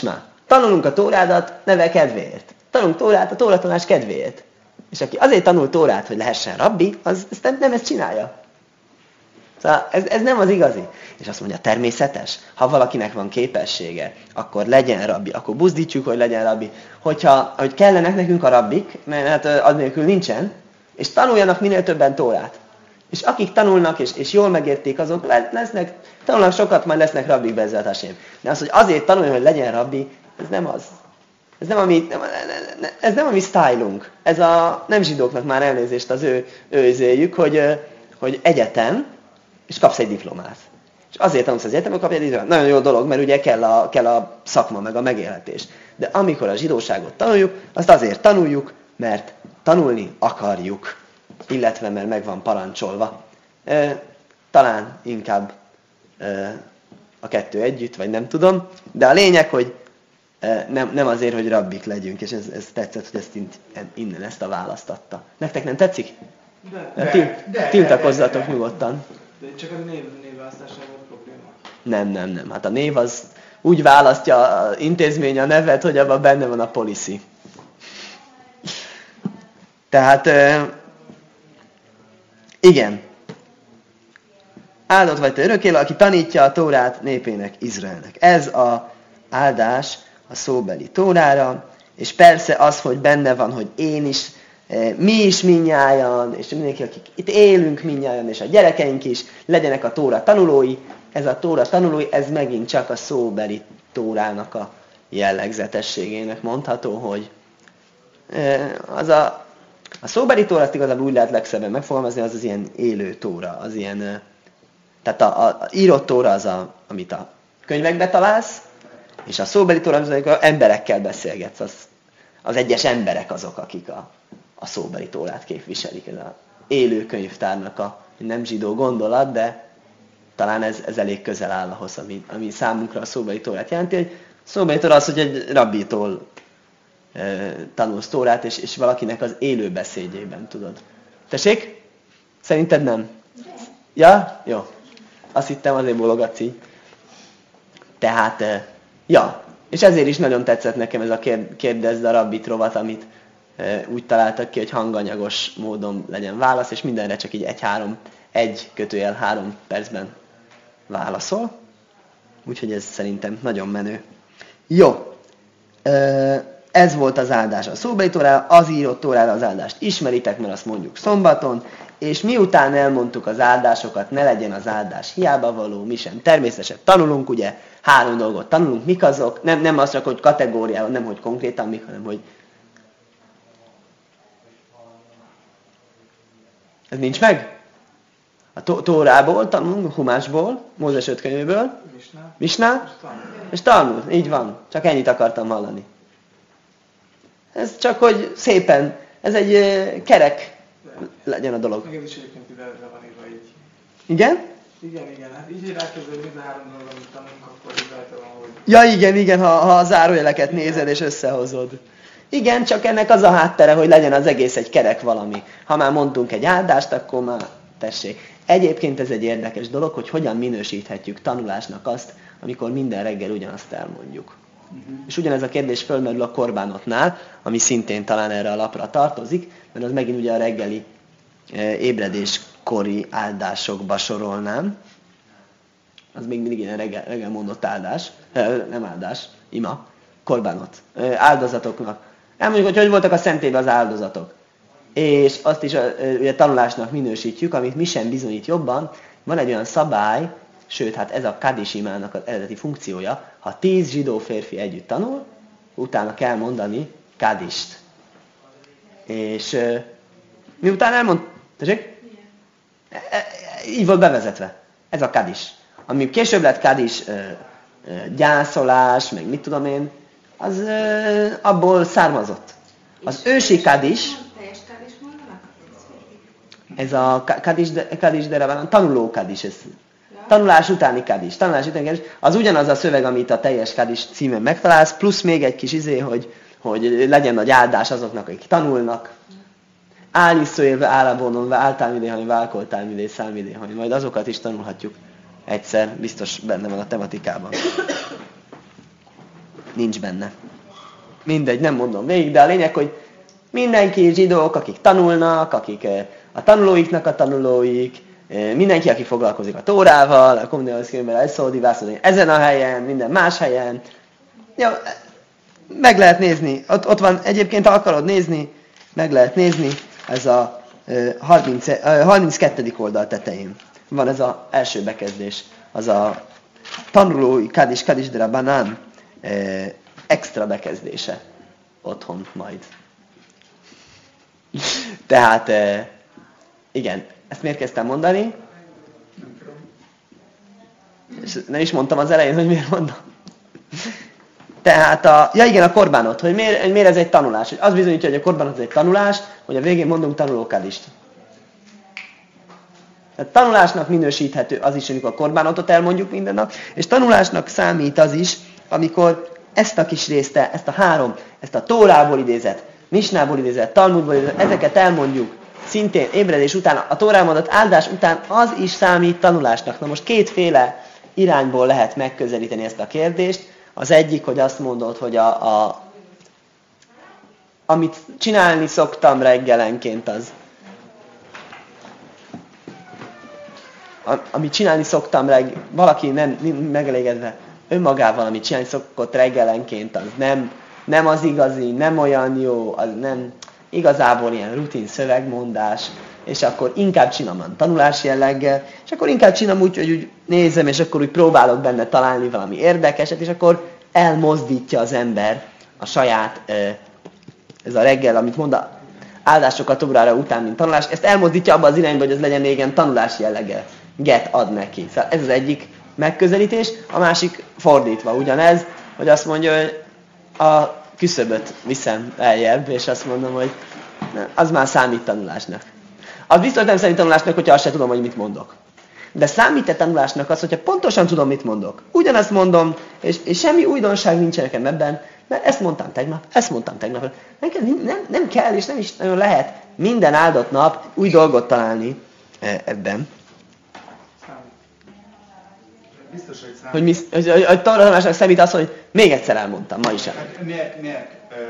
Tanulunk a Tórádat neve kedvéért. Tanulunk Tórát a tóratanulás kedvéért. És aki azért tanul Tórát, hogy lehessen rabbi, az nem ezt csinálja. Szóval ez nem az igazi. És azt mondja, természetes. Ha valakinek van képessége, akkor legyen rabbi, akkor buzdítsuk, hogy legyen rabbi. Hogy kellenek nekünk a rabbik, mert hát az nélkül nincsen, és tanuljanak minél többen Tórát. És akik tanulnak, és jól megérték, azok tanulnak sokat, majd lesznek rabbik bezzelt Hashem. De az, hogy azért tanuljon, hogy legyen rabbi, ez nem az. Ez nem a mi sztájlunk. Ez a nem zsidóknak már elnézést az ő izéjük, hogy egyetem, és kapsz egy diplomát. És azért tanulsz az egyetemben, kapsz egy diplomát. Nagyon jó dolog, mert ugye kell a szakma, meg a megélhetés. De amikor a zsidóságot tanuljuk, azt azért tanuljuk, mert tanulni akarjuk. Illetve, mert meg van parancsolva. Talán inkább a kettő együtt, vagy nem tudom. De a lényeg, hogy nem azért, hogy rabbik legyünk, és ez tetszett, hogy innen ezt a választ adta. Nektek nem tetszik? Tiltakozzatok nyugodtan. De csak a névválasztásával volt probléma. Nem. Hát a név az úgy választja az intézmény a nevet, hogy abban benne van a policy. Tehát, igen. Áldott vagy te örökkévaló, aki tanítja a Tórát népének, Izraelnek. Ez az áldás a szóbeli Tórára, és persze az, hogy benne van, hogy én is, mi is mindnyájan, és mindenki, akik itt élünk mindnyájan, és a gyerekeink is, legyenek a Tóra tanulói. Ez a Tóra tanulói, ez megint csak a szóbeli Tórának a jellegzetességének mondható, hogy a szóbeli Tórát igazából úgy lehet legszebben megfogalmazni, az ilyen élő Tóra, az ilyen, tehát a írott Tóra az, amit a könyvekbe találsz, és a szóbeli Tóra az, amikor emberekkel beszélgetsz, az egyes emberek azok, akik a szóbeli Tórát képviselik. Ez az élő könyvtárnak a nem zsidó gondolat, de talán ez elég közel áll ahhoz, ami számunkra a szóbeli Tórát jelenti. A szóbeli Tóra az, hogy egy rabbitól tanulsz Tórát, és valakinek az élő beszédjében tudod. Tessék? Szerinted nem? Ja? Jó. Azt hittem, azért bólogatsz így. Tehát, ja. És ezért is nagyon tetszett nekem ez a kérdezd a rabbit rovat, amit úgy találtak ki, hogy hanganyagos módon legyen válasz, és mindenre csak így 1/3 percben válaszol. Úgyhogy ez szerintem nagyon menő. Jó. Ez volt az áldás a szóbeli Tórára, az írott Tórára az áldást ismeritek, mert azt mondjuk szombaton, és miután elmondtuk az áldásokat, ne legyen az áldás hiába való, mi sem. Természetesen tanulunk, ugye, 3 dolgot tanulunk, mik azok, nem az csak, hogy kategóriában, nem hogy konkrétan mik, hanem hogy ez nincs meg? A Tórából tanulunk, Humásból, Mózes 5 könyvéből, Misná, és Talmud, így van, csak ennyit akartam hallani. Ez csak, hogy szépen, ez egy kerek legyen a dolog. Meg ez is egyébként ide van írva így. Igen? Igen. Hát így rákezdődik, mind a 3 dolog, amit tanulunk, akkor így rajta van, hogy... Ja, igen, ha a zárójeleket nézed és összehozod. Igen, csak ennek az a háttere, hogy legyen az egész egy kerek valami. Ha már mondtunk egy áldást, akkor már tessék. Egyébként ez egy érdekes dolog, hogy hogyan minősíthetjük tanulásnak azt, amikor minden reggel ugyanazt elmondjuk. És ugyanez a kérdés fölmerül a korbánotnál, ami szintén talán erre a lapra tartozik, mert az megint ugye a reggeli ébredéskori áldásokba sorolnám. Az még mindig ilyen reggel mondott áldás, nem áldás, ima, korbánot, áldozatoknak. Elmondjuk, hogy voltak a szentélyben az áldozatok. És azt is ugye tanulásnak minősítjük, amit mi sem bizonyít jobban. Van egy olyan szabály, sőt, hát ez a Kaddish imának az eredeti funkciója, ha 10 zsidó férfi együtt tanul, utána kell mondani Kaddisht. És miután elmond... Tessék? Így volt bevezetve. Ez a Kaddish. Ami később lett Kaddish gyászolás, meg mit tudom én, az abból származott. Az ősi Kaddish... Ez a Kaddish de van, tanuló Kaddish, ez tanulás utáni Kaddish. Az ugyanaz a szöveg, amit a teljes Kaddish címen megtalálsz, plusz még egy kis hogy legyen nagy áldás azoknak, akik tanulnak. Áliszóélve, álabononva, általmidéhani, válkoltálmidé, szálmidéhani. Majd azokat is tanulhatjuk egyszer, biztos benne van a tematikában. nincs benne. Mindegy, nem mondom végig, de a lényeg, hogy mindenki zsidók, akik tanulnak, akik a tanulóiknak a tanulóik, mindenki, aki foglalkozik a Tórával, a kommunikációs könyvvel, ezen a helyen, minden más helyen. Jó, meg lehet nézni, ott van, egyébként ha akarod nézni, meg lehet nézni, ez a 32. oldal tetején. Van ez az első bekezdés, az a tanulói Kadis de Rabbanan extra bekezdése otthon majd. Tehát, igen, ezt miért kezdtem mondani? És nem is mondtam az elején, hogy miért mondom. Tehát, a korbánot, hogy miért ez egy tanulás. Hogy az bizonyítja, hogy a korbánot egy tanulás, hogy a végén mondunk tanulókádist. Tehát tanulásnak minősíthető az is, amikor a korbánotot elmondjuk minden nap, és tanulásnak számít az is, amikor ezt a kis részt, ezt a Tórából idézett, Misnából idézett, Talmudból idézett, ezeket elmondjuk szintén ébredés után, a Tórában adott áldás után, az is számít tanulásnak. Na most kétféle irányból lehet megközelíteni ezt a kérdést. Az egyik, hogy azt mondod, hogy amit csinálni szoktam reggelenként, amit csinálni szoktam valaki nem megelégedve önmagával, amit csinálni szokott reggelenként, az nem az igazi, nem olyan jó, az nem igazából ilyen rutin szövegmondás, és akkor inkább csinálom tanulás jelleggel, és akkor inkább csinálom úgy, hogy úgy nézem, és akkor úgy próbálok benne találni valami érdekeset, és akkor elmozdítja az ember a saját, ez a reggel, amit mond, áldásokat órára után, mint tanulás, ezt elmozdítja abba az irányba, hogy ez legyen régen tanulás jelleggel. Ad neki. Szóval ez az egyik megközelítés, a másik fordítva ugyanez, hogy azt mondja, hogy a küszöböt viszem eljebb, és azt mondom, hogy az már számít tanulásnak. Az biztos nem számít tanulásnak, hogyha azt se tudom, hogy mit mondok. De számít-e tanulásnak az, hogyha pontosan tudom, mit mondok? Ugyanazt mondom, és semmi újdonság nincs nekem ebben, mert ezt mondtam tegnap. Nem kell, és nem is nagyon lehet minden áldott nap új dolgot találni ebben. Biztos, hogy számít. Hogy tanulásnak számít az, hogy még egyszer elmondtam, ma is el. Hát miért?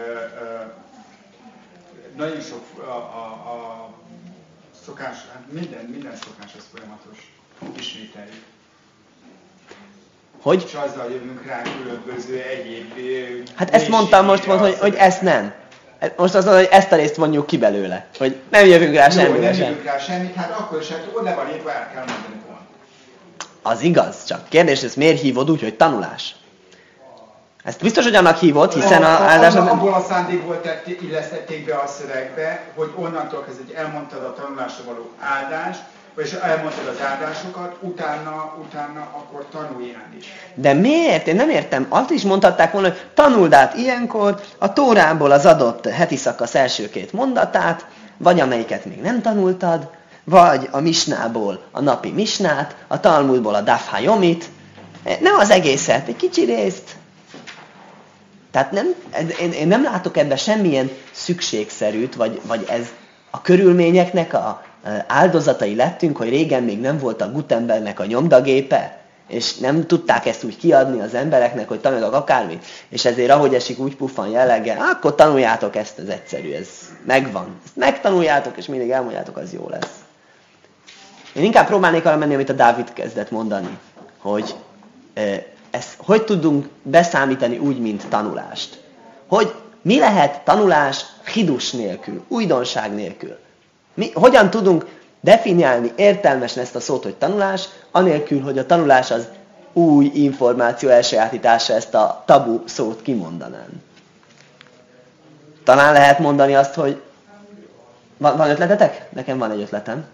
Nagyon sok a szokás, hát minden szokás az folyamatos, ismételjük. Hogy? És azzal jövünk rá különböző egyéb... Hát ezt mondtam most, hogy ezt nem. Most azt mondom, hogy ezt a részt vonjuk ki belőle. Hogy nem jövünk rá semmire sem. Nem jövünk rá semmit, hát akkor is, hát oda van írva, el kell mondani volna. Az igaz, csak kérdés, ezt miért hívod úgy, hogy tanulás? Ezt biztos, hogy annak hívod, hiszen az áldás... Abból a szándékból illesztették be a szövegbe, hogy onnantól kezdve, hogy elmondtad a tanulásra való áldást, vagyis elmondtad az áldásokat, utána akkor tanuljál is. De miért? Én nem értem. Azt is mondhatták volna, hogy tanuld át ilyenkor a Tórából az adott heti szakasz első 2 mondatát, vagy amelyiket még nem tanultad, vagy a Misnából a napi Misnát, a Talmudból a Daf HaYomit. Nem az egészet, egy kicsi részt. Tehát én nem látok ebben semmilyen szükségszerűt, vagy ez a körülményeknek a áldozatai lettünk, hogy régen még nem volt a Gutenbergnek a nyomdagépe, és nem tudták ezt úgy kiadni az embereknek, hogy tanuljanak akármit, és ezért ahogy esik úgy puffan jelleggel, akkor tanuljátok ezt, ez egyszerű, ez megvan. Ezt megtanuljátok, és mindig elmondjátok, az jó lesz. Én inkább próbálnék arra menni, amit a Dávid kezdett mondani, hogy ezt hogy tudunk beszámítani úgy, mint tanulást. Hogy mi lehet tanulás hidus nélkül, újdonság nélkül. Hogyan tudunk definiálni értelmesen ezt a szót, hogy tanulás, anélkül, hogy a tanulás az új információ elsajátítása, ezt a tabu szót kimondanám. Talán lehet mondani azt, hogy van ötletetek? Nekem van egy ötletem.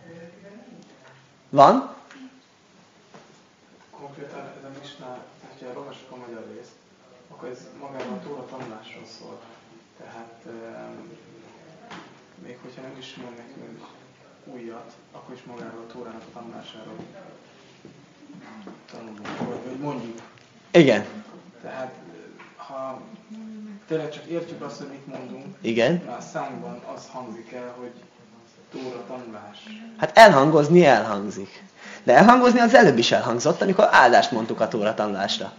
Van? Konkrétan ez a Misna, hogyha olvasok a magyar részt, akkor ez magában a Tóra tanulásról szól. Tehát még hogyha nem is mond nekünk újat, akkor is magáról a Tórának a tanulásáról tanulunk, vagy mondjuk. Igen. Tehát ha tényleg csak értjük azt, hogy mit mondunk, igen. A számunkban az hangzik el, hogy Tóra tanulás. Hát elhangzik. De elhangozni az előbb is elhangzott, amikor áldást mondtuk a Tóra tanulásra.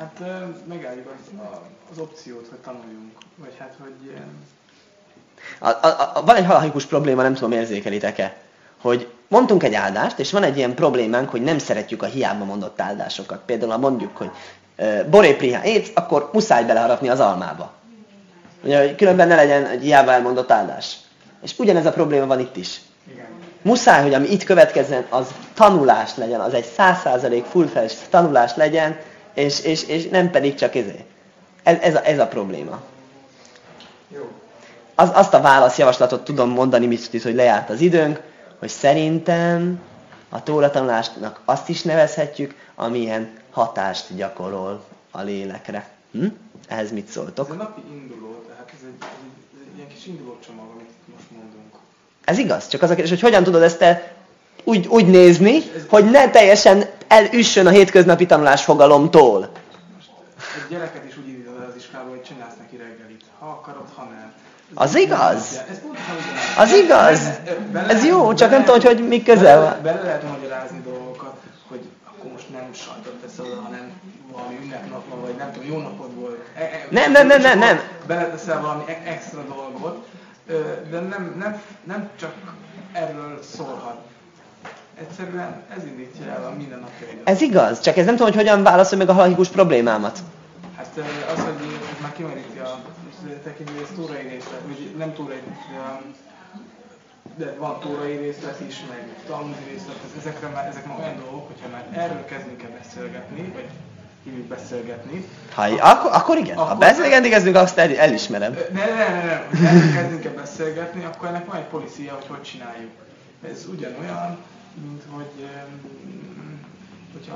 Hát megálljuk az opciót, hogy tanuljunk. Vagy hát, hogy ilyen... Van egy halahikus probléma, nem tudom, érzékelitek-e, hogy mondtunk egy áldást, és van egy ilyen problémánk, hogy nem szeretjük a hiába mondott áldásokat. Például, ha mondjuk, hogy boré prihá étsz, akkor muszáj beleharapni az almába. Ugye, hogy különben ne legyen egy hiába elmondott áldás. És ugyanez a probléma van itt is. Igen. Muszáj, hogy ami itt következzen, az tanulás legyen, az egy 100% full-fledged tanulás legyen, és nem pedig csak ez a probléma. Jó. Azt a válaszjavaslatot tudom mondani, hogy lejárt az időnk, hogy szerintem a tóratanulásnak azt is nevezhetjük, amilyen hatást gyakorol a lélekre. Ehhez mit szóltok? Ez a napi induló, tehát ez egy ilyen kis indulócsomag, amit itt most mondunk. Ez igaz, csak az a kérdés, hogy hogyan tudod ezt te úgy nézni, hogy ne teljesen elüssön a hétköznapi tanulás fogalomtól. Most egy gyereket is úgy indítod el az iskolába, hogy csinálsz neki reggelit. Ha akarod, ha nem. Az igaz? Ez pontosan ugyanaz. Az igaz? Ez jó, csak nem tudom, hogy mi közel van. Bele lehet magyarázni dolgokat, hogy akkor most nem sajtot teszel oda, hanem valami ünnepnap van, vagy nem tudom, jó napod volt. Nem. Beleteszel valami extra dolgot, de nem csak erről szólhat. Egyszerűen ez indítja el a mindennapjaidat. Ez igaz, csak ez nem tudom, hogy hogyan válaszol meg a halahikus problémámat. Hát az, hogy már kimeríti a tekintő, ez tórai részlet, vagy nem tórai, de van tórai részlet is, meg talmudi részlet, ezek már olyan dolgok, hogyha már erről kezdünk el beszélgetni, vagy hívjuk beszélgetni. Akkor igen, ha beszélgetni kezdünk, azt elismerem. Nem. Ha erről kezdünk el beszélgetni, akkor ennek van egy policia, hogy csináljuk. Ez ugyanolyan, mint hogyha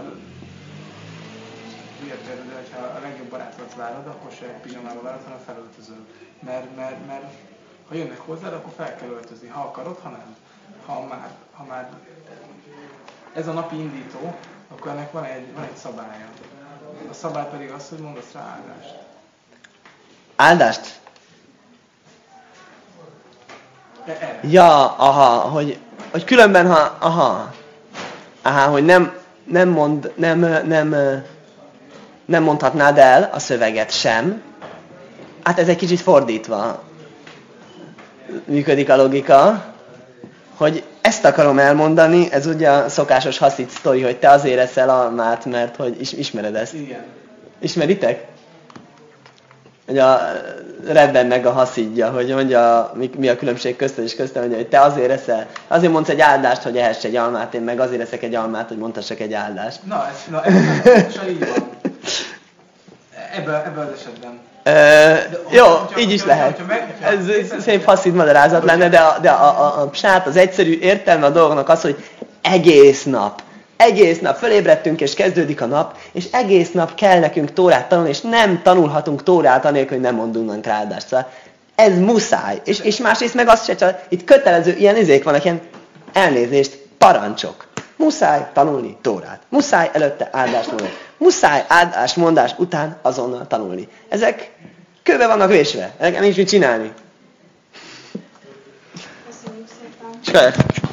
a legjobb barátodat várod, akkor se egy pizsamával várod, hanem felöltözöl. Mert ha jönnek hozzád, akkor fel kell öltözni. Ha akarod, ha nem. Ha már ez a napi indító, akkor ennek van egy szabálya. A szabály pedig az, hogy mondasz rá áldást. Áldást? Ja, hogy különben, hogy nem mondhatnád el a szöveget sem. Hát ez egy kicsit fordítva működik a logika, hogy ezt akarom elmondani, ez ugye a szokásos haszid sztori, hogy te azért eszel almát, mert hogy ismered ezt. Igen. Ismeritek? Hogy a Rebbennek a haszidja, hogy mondja, mi a különbség közted és köztem, mondja, hogy te azért eszel, azért mondsz egy áldást, hogy ehess egy almát, én meg azért eszek egy almát, hogy mondhassak egy áldást. Ez így van. Ebben az esetben. Jó, így is lehet. Ez szép haszid magyarázat lenne, de a psát, az egyszerű értelme a dolgnak az, hogy egész nap fölébredtünk, és kezdődik a nap, és egész nap kell nekünk Tórát tanulni, és nem tanulhatunk Tórát anélkül, hogy nem mondunk áldást. Szóval ez muszáj. És másrészt meg azt se csak, itt kötelező, ilyen izék vannak, ilyen elnézést, parancsok. Muszáj tanulni Tórát. Muszáj előtte áldást mondani. Muszáj áldásmondás után azonnal tanulni. Ezek kőbe vannak vésve. Ezek nincs mit csinálni. Köszönjük szépen. Csak.